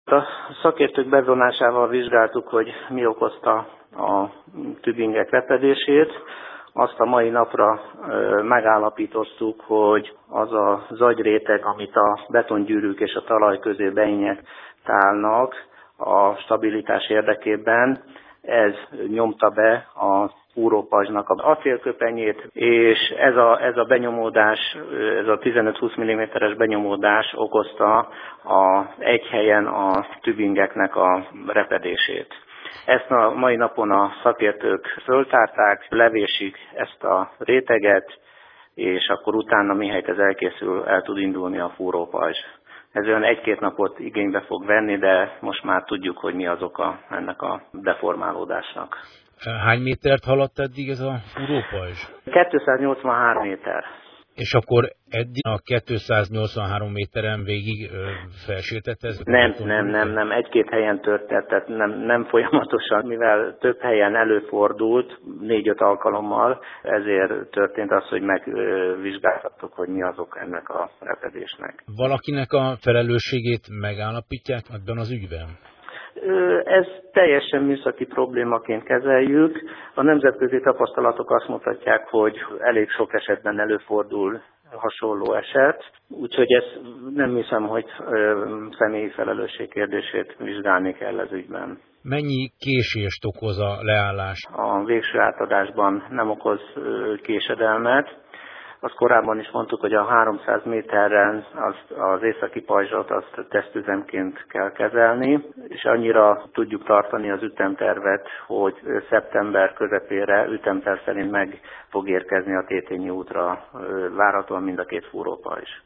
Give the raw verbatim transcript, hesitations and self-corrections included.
A szakértők bevonásával vizsgáltuk, hogy mi okozta a tübingek repedését. Azt a mai napra megállapítottuk, hogy az a zagyréteg, amit a betongyűrűk és a talaj közé beinjektálnak a stabilitás érdekében, ez nyomta be a fúrópajzsnak az acélköpenyét, és ez a, ez a benyomódás, ez a tizenöt-húsz milliméteres benyomódás okozta a, egy helyen a tübingeknek a repedését. Ezt a mai napon a szakértők föltárták, levésik ezt a réteget, és akkor utána, mihelyt ez elkészül, el tud indulni a fúrópajzs. Ez olyan egy-két napot igénybe fog venni, de most már tudjuk, hogy mi az oka ennek a deformálódásnak. Hány métert haladt eddig ez a fúrópajzs? kétszáznyolcvanhárom méter. És akkor eddig a kétszáznyolcvanhárom méteren végig felsértette ez? Nem, nem, nem, nem, egy-két helyen történt, tehát nem, nem folyamatosan, mivel több helyen előfordult, négy-öt alkalommal, ezért történt az, hogy megvizsgáltattuk, hogy mi azok ennek a repedésnek. Valakinek a felelősségét megállapítják ebben az ügyben? Ez teljesen műszaki problémaként kezeljük. A nemzetközi tapasztalatok azt mutatják, hogy elég sok esetben előfordul hasonló eset, úgyhogy ezt nem hiszem, hogy személyi felelősség kérdését vizsgálni kell ez ügyben. Mennyi késést okoz a leállás? A végső átadásban nem okoz késedelmet. Azt korábban is mondtuk, hogy a háromszáz méteren az, az északi pajzsot azt tesztüzemként kell kezelni, és annyira tudjuk tartani az ütemtervet, hogy szeptember közepére ütemterv szerint meg fog érkezni a Tétényi útra várhatóan mind a két fúrópajzs.